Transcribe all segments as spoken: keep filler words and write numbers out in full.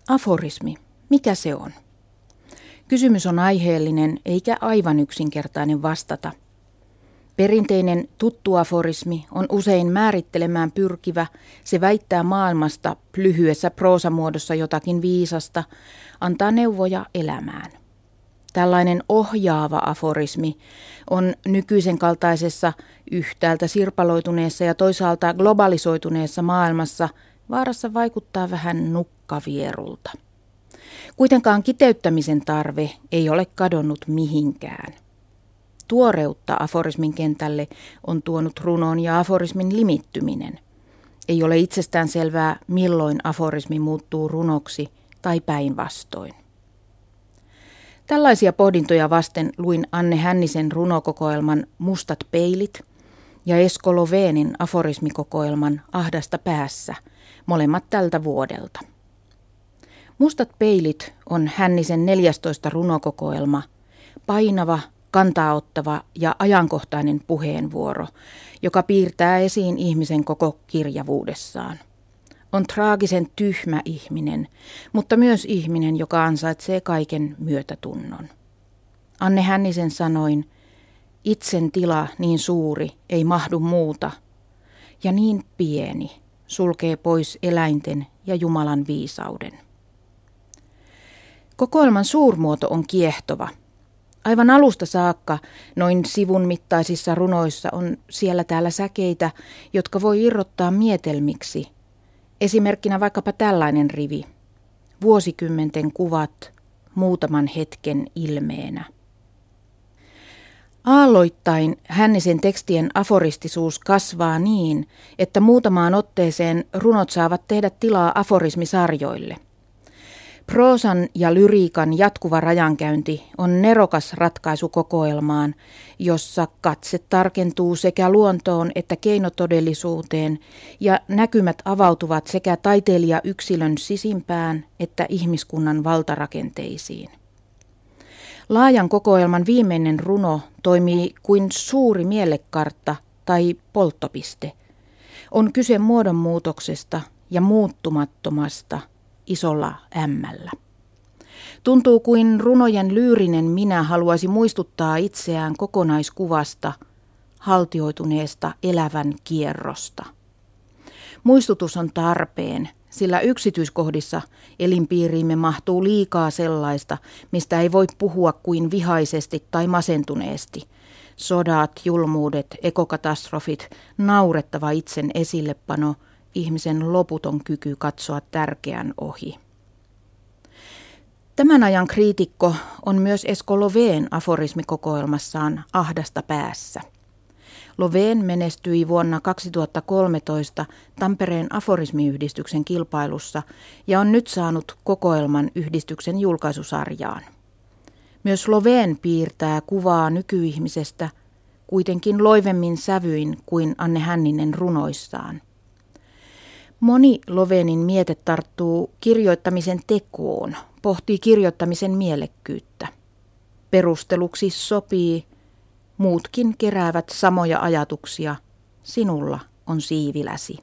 Aforismi. Mikä se on? Kysymys on aiheellinen eikä aivan yksinkertainen vastata. Perinteinen tuttu aforismi on usein määrittelemään pyrkivä, se väittää maailmasta lyhyessä proosamuodossa jotakin viisasta, antaa neuvoja elämään. Tällainen ohjaava aforismi on nykyisen kaltaisessa yhtäältä sirpaloituneessa ja toisaalta globalisoituneessa maailmassa vaarassa vaikuttaa vähän nukkavierulta. Kuitenkaan kiteyttämisen tarve ei ole kadonnut mihinkään. Tuoreutta aforismin kentälle on tuonut runon ja aforismin limittyminen. Ei ole itsestään selvää, milloin aforismi muuttuu runoksi tai päinvastoin. Tällaisia pohdintoja vasten luin Anne Hännisen runokokoelman Mustat peilit ja Esko Lovénin aforismikokoelman Ahdasta päässä, molemmat tältä vuodelta. Mustat peilit on Hännisen neljästoista runokokoelma, painava, kantaa-ottava ja ajankohtainen puheenvuoro, joka piirtää esiin ihmisen koko kirjavuudessaan. On traagisen tyhmä ihminen, mutta myös ihminen, joka ansaitsee kaiken myötätunnon. Anne Hännisen sanoin, itsen tila niin suuri ei mahdu muuta, ja niin pieni sulkee pois eläinten ja Jumalan viisauden. Kokoelman suurmuoto on kiehtova. Aivan alusta saakka noin sivun mittaisissa runoissa on siellä täällä säkeitä, jotka voi irrottaa mietelmiksi. Esimerkkinä vaikkapa tällainen rivi. Vuosikymmenten kuvat muutaman hetken ilmeenä. Aalloittain Hännisen tekstien aforistisuus kasvaa niin, että muutamaan otteeseen runot saavat tehdä tilaa aforismisarjoille. Proosan ja lyriikan jatkuva rajankäynti on nerokas ratkaisu kokoelmaan, jossa katse tarkentuu sekä luontoon että keinotodellisuuteen ja näkymät avautuvat sekä taiteilijayksilön sisimpään että ihmiskunnan valtarakenteisiin. Laajan kokoelman viimeinen runo toimii kuin suuri mielekartta tai polttopiste. On kyse muodonmuutoksesta ja muuttumattomasta isolla ämmällä. Tuntuu kuin runojen lyyrinen minä haluaisi muistuttaa itseään kokonaiskuvasta, haltioituneesta elävän kierrosta. Muistutus on tarpeen, sillä yksityiskohdissa elinpiiriimme mahtuu liikaa sellaista, mistä ei voi puhua kuin vihaisesti tai masentuneesti. Sodat, julmuudet, ekokatastrofit, naurettava itsen esillepano, ihmisen loputon kyky katsoa tärkeän ohi. Tämän ajan kriitikko on myös Esko Lovén aforismikokoelmassaan Ahdasta päässä. Lovén menestyi vuonna kaksituhattakolmetoista Tampereen aforismiyhdistyksen kilpailussa ja on nyt saanut kokoelman yhdistyksen julkaisusarjaan. Myös Lovén piirtää kuvaa nykyihmisestä kuitenkin loivemmin sävyin kuin Anne Hänninen runoissaan. Moni Lovénin miete tarttuu kirjoittamisen tekoon, pohtii kirjoittamisen mielekkyyttä. Perusteluksi sopii, muutkin keräävät samoja ajatuksia, sinulla on siiviläsi.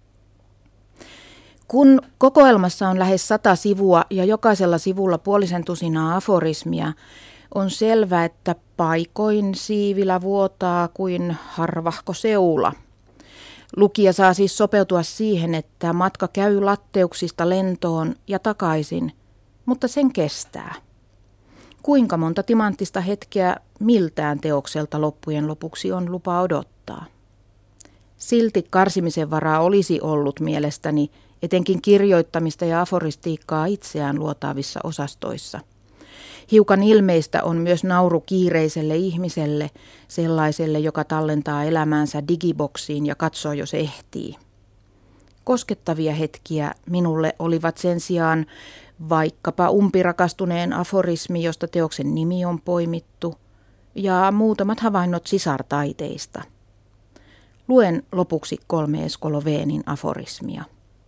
Kun kokoelmassa on lähes sata sivua ja jokaisella sivulla puolisen tusinaa aforismia, on selvä, että paikoin siivilä vuotaa kuin harvahko seula. Lukija saa siis sopeutua siihen, että matka käy latteuksista lentoon ja takaisin, mutta sen kestää. Kuinka monta timanttista hetkeä miltään teokselta loppujen lopuksi on lupa odottaa? Silti karsimisen varaa olisi ollut mielestäni etenkin kirjoittamista ja aforistiikkaa itseään luotaavissa osastoissa. Hiukan ilmeistä on myös nauru kiireiselle ihmiselle, sellaiselle, joka tallentaa elämäänsä digiboksiin ja katsoo, jos ehtii. Koskettavia hetkiä minulle olivat sen sijaan vaikkapa umpirakastuneen aforismi, josta teoksen nimi on poimittu, ja muutamat havainnot sisartaiteista. Luen lopuksi kolme Esko Lovénin aforismia.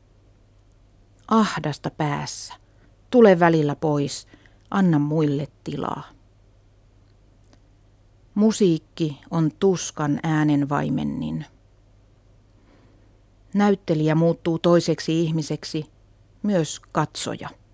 Ahdasta päässä, tule välillä pois, anna muille tilaa. Musiikki on tuskan äänen vaimennin. Näyttelijä muuttuu toiseksi ihmiseksi, myös katsoja.